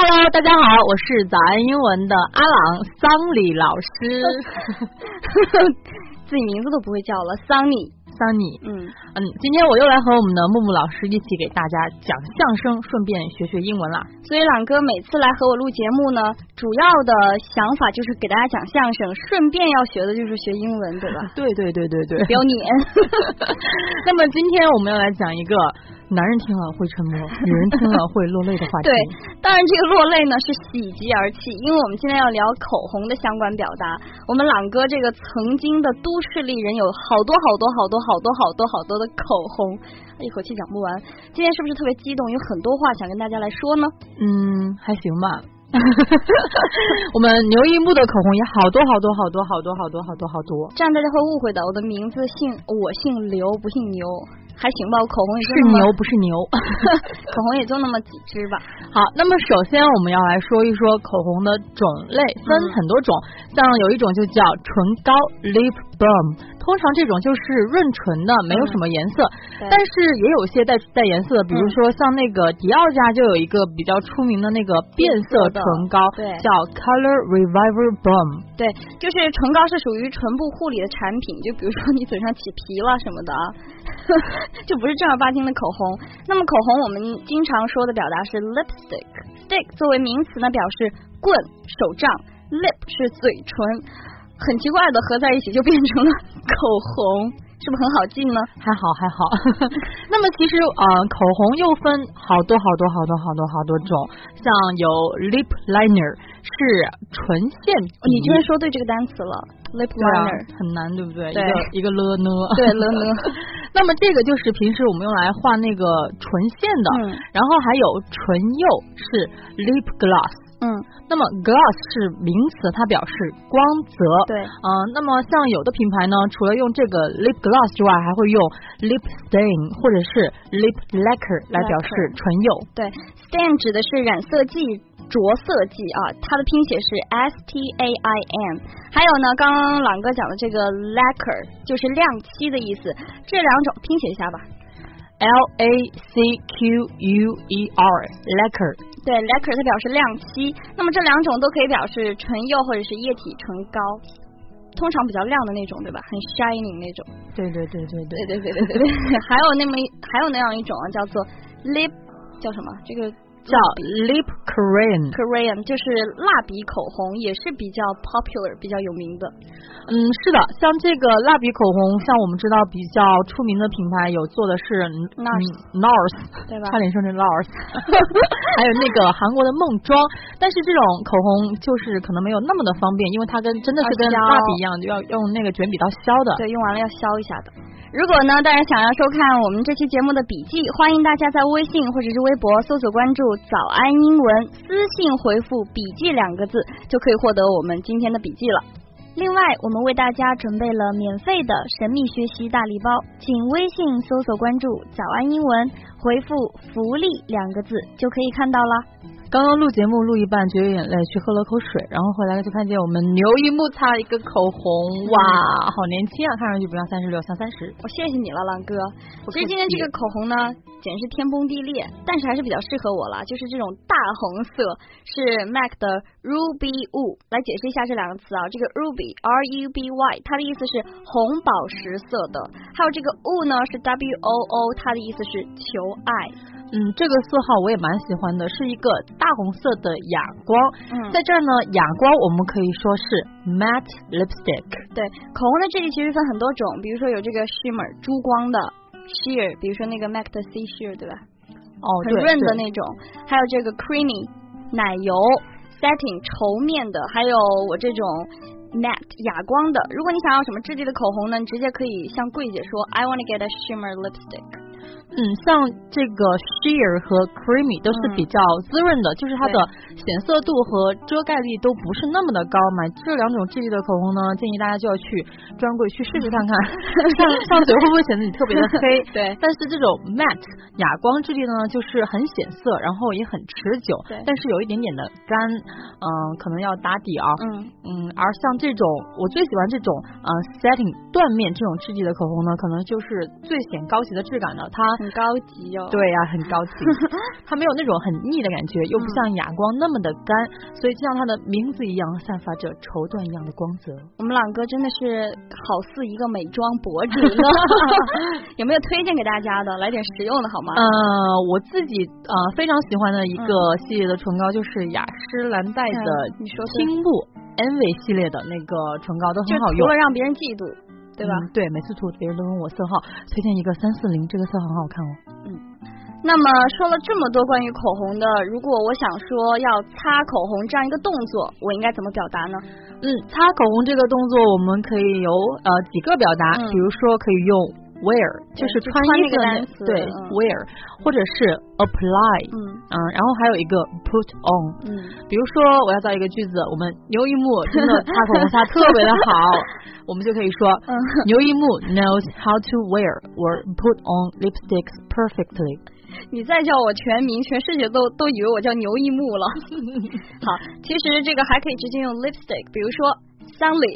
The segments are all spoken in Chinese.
Hello， 大家好，我是早安英文的阿朗桑里老师， 自己名字都不会叫了，桑尼。 今天我又来和我们的木木老师一起给大家讲相声，顺便学学英文啦。 所以朗哥每次来和我录节目呢，主要的想法就是给大家讲相声，顺便要学的就是学英文，对吧？ 对， 不要撵。 那么今天我们要来讲一个男人听了会沉默，女人听了会落泪的话题。 对，当然这个落泪呢是喜极而泣，因为我们今天要聊口红的相关表达。我们朗哥这个曾经的都市丽人有好多的口红，一口气讲不完。今天是不是特别激动，有很多话想跟大家来说呢？ 还行吧。我们牛一木的口红也好多， 这样大家会误会的。我的名字我姓刘，不姓牛，还行吧。我口红也是牛不是牛， 口红也就那么几支吧。 好，那么首先我们要来说一说口红的种类，分很多种，像有一种就叫唇膏 lip balm， 通常这种就是润唇的，没有什么颜色，但是也有些带颜色的，比如说像那个迪奥家就有一个比较出名的那个变色唇膏，叫 Color Reviver Balm。 对，就是唇膏是属于唇部护理的产品，就比如说你嘴上起皮了什么的啊，就不是正儿八经的口红。那么口红我们经常说的表达是 lipstick，stick 作为名词呢表示棍手杖， lip 是嘴唇，很奇怪的合在一起就变成了口红，是不是很好记呢？ 还好。那么其实口红又分好多种，像有 lip liner 是唇线笔， 你居然说对这个单词了 lip liner， 很难对不对？ 对， 一个了呢， 对了呢。 那么这个就是平时我们用来画那个唇线的，然后还有唇釉是 lip gloss。那么 gloss 是名词，它表示光泽。 对， 那么像有的品牌呢，除了用这个 lip gloss 之外，还会用 lip stain 或者是 lip lacquer 来表示唇釉。 对 ，stain 指的是染色剂、着色剂啊，它的拼写是 STAIN。还有呢，刚刚朗哥讲的这个 lacquer 就是亮漆的意思，这两种拼写一下吧。 LACQUER lacquer。 对 lacquer 它表示亮漆，那么这两种都可以表示唇釉或者是液体唇膏，通常比较亮的那种，对吧？很 shining 那种。对。还有那样一种啊，叫做 lip 叫什么？这个叫 lip crayon， 就是蜡笔口红，也是比较 popular 比较有名的。 是的，像这个蜡笔口红，像我们知道比较出名的品牌有做的是 NARS， 对吧？差点说成 NARS。还有那个韩国的梦妆，但是这种口红就是可能没有那么的方便，因为它真的是跟蜡笔一样，就要用那个卷笔刀削的。 对，用完了要削一下的。如果呢，大家想要收看我们这期节目的笔记，欢迎大家在微信或者是微博搜索关注早安英文，私信回复笔记2个字就可以获得我们今天的笔记了。另外我们为大家准备了免费的神秘学习大礼包，请微信搜索关注早安英文，回复福利2个字就可以看到了。 刚刚录节目录一半，觉得有眼泪，去喝了口水，然后回来就看见我们牛一木擦了一个口红，哇，好年轻啊，看上去不像36，像30。 我谢谢你了，朗哥。其实今天这个口红呢，简直是天崩地裂，但是还是比较适合我了，就是这种大红色，是 MAC 的 Ruby Woo。来解释一下这两个词啊，这个 Ruby RUBY 它的意思是红宝石色的，还有这个 Woo 呢是 WOO， 它的意思是求爱。 这个色号我也蛮喜欢的，是一个大红色的哑光。在这儿呢，哑光我们可以说是 matte lipstick。对， 口红的质地其实分很多种，比如说有这个 shimmer 珠光的 sheer， 比如说那个 MAC 的 C sheer， 对吧？很润的那种。还有这个 creamy 奶油 setting 稠面的，还有我这种 matte 哑光的。如果你想要什么质地的口红呢，你直接可以向柜姐说 I want to get a shimmer lipstick。 像这个 sheer 和 creamy 都是比较滋润的，就是它的显色度和遮盖力都不是那么的高。买这两种质地的口红呢，建议大家就要去专柜去试试看看，上嘴会不会显得你特别的黑？ 对。 但是这种 matte 哑光质地呢，就是很显色，然后也很持久，但是有一点点的干，可能要打底啊。而像这种我最喜欢这种setting 缎面这种质地的口红呢，可能就是最显高级的质感的，它很高级哦。 对呀，很高级，它没有那种很腻的感觉，又不像哑光那么的干，所以就像它的名字一样，散发着绸缎一样的光泽。 我们朗哥真的是好似一个美妆博主呢，有没有推荐给大家的？来点实用的好吗？ 我自己非常喜欢的一个系列的唇膏就是雅诗兰黛的青露 Envy 系列的那个唇膏都很好用， 除了让别人嫉妒。对吧？ 对，每次涂别人都问我色号，推荐一个340，这个色很好看哦。 那么说了这么多关于口红的，如果我想说要擦口红这样一个动作，我应该怎么表达呢？ 擦口红这个动作我们可以有几个表达，比如说可以用 wear， 就是穿衣服的对 wear， 或者是 apply， 然后还有一个 put on，比如说我要造一个句子，我们牛一木真的擦口红擦特别的好，我们就可以说牛一木 knows how to wear or put on lipsticks perfectly。 你再叫我全名，全世界都以为我叫牛一木了。好，其实这个还可以直接用 lipstick， 比如说 Sunny，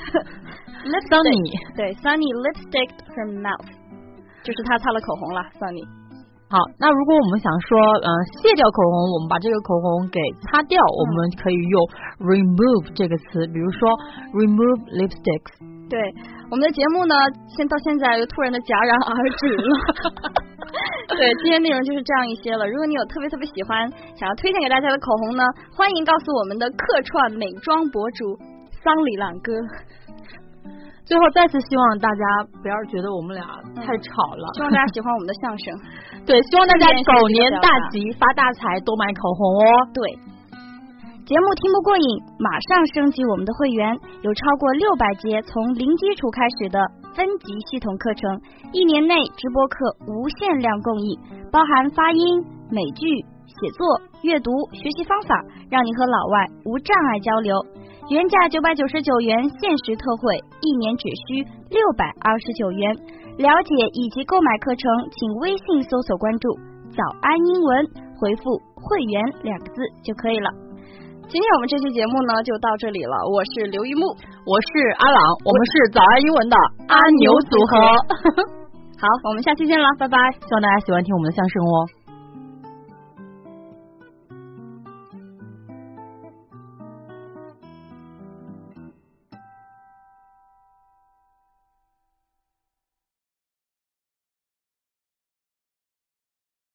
对 Sunny lipstick her mouth， 就是他擦了口红了 Sunny。 好，那如果我们想说卸掉口红，我们把这个口红给擦掉，我们可以用 remove 这个词，比如说 remove lipsticks。 对，我们的节目呢，到现在又突然的戛然而止了。对，今天内容就是这样一些了。如果你有特别喜欢想要推荐给大家的口红呢，欢迎告诉我们的客串美妆博主桑里朗哥。 最后再次希望大家不要觉得我们俩太吵了， 希望大家喜欢我们的相声。 对，希望大家狗年大吉发大财，多买口红哦。 对，节目听不过瘾，马上升级我们的会员，有超过600节从零基础开始的分级系统课程，1年内直播课无限量供应，包含发音、美句、写作、阅读、学习方法，让你和老外无障碍交流。原价999元，限时特惠，1年只需629元。了解以及购买课程，请微信搜索关注早安英文，回复会员2个字就可以了。今天我们这期节目呢就到这里了，我是刘一木， 我是阿朗，我们是早安英文的阿牛组合。 好，我们下期见了，拜拜， 希望大家喜欢听我们的相声哦。